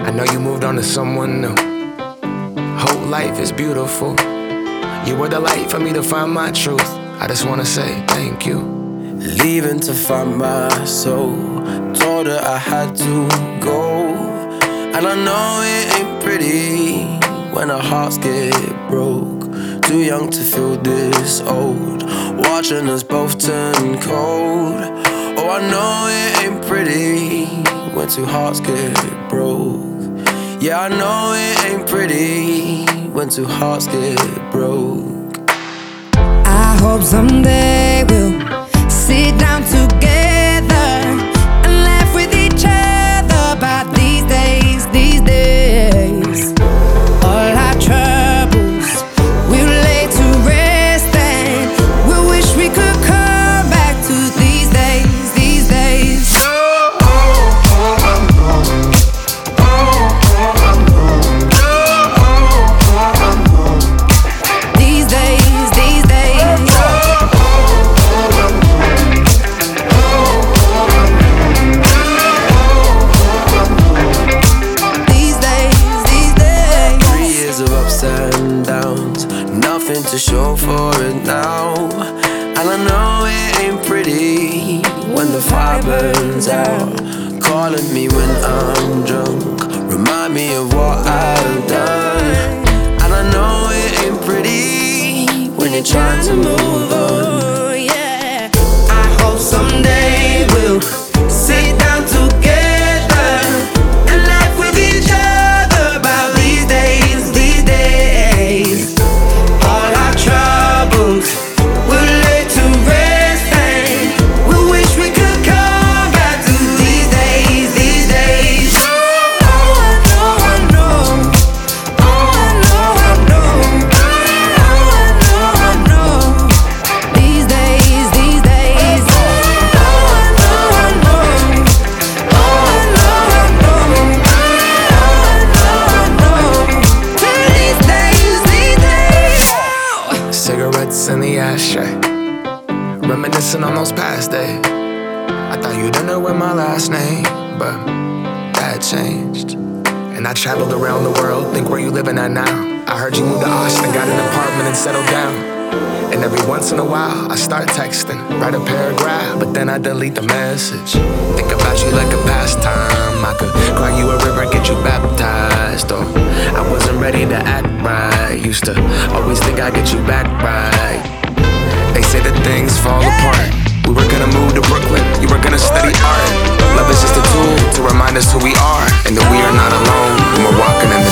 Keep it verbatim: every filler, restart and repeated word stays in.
I know you moved on to someone new. Hope life is beautiful. You were the light for me to find my truth. I just wanna say thank you. Leaving to find my soul. Told her I had to go. And I know it ain't pretty when our hearts get broke. Too young to feel this old, watching us both turn cold. Oh, I know it ain't pretty when two hearts get broke. Yeah, I know it ain't pretty when two hearts get broke. I hope someday we'll sit down together and laugh with each other about these days, these days. All our troubles we'll lay to rest, and we'll wish we could come back to these days, these days. These days, these days. These days, these days. Three years of ups and downs, nothing to show for it now. And I know it ain't pretty when the fire burns out. Calling me when I'm drunk, remind me of what I've done. And I know it ain't pretty when you're trying to move on. Yeah. I hope someday we'll sit down together and laugh with each other about these days, these days. All our troubles we'll lay to rest, and we wish we could come back to these days, these days. Oh, I know, I know. Oh, I know, I know. Oh, I know, I know. These days, these days. Oh, I know, I know. Oh, I know, I know. Oh, I know, I know. These days, these days. Cigarettes in the ashtray, reminiscing on those past days. I thought you didn't know my last name, but that changed. And I traveled around the world, think where you living at now. I heard you moved to Austin, got an apartment and settled down. And every once in a while, I start texting, write a paragraph, but then I delete the message. Think about you like a pastime. I could cry you a river, get you baptized. Or I wasn't ready to act right. Used to always think I'd get you back right. They say that things fall apart. We were gonna move to Brooklyn, you were gonna study art. Love is just a tool to remind us who we are, and that we are not alone when we're walking in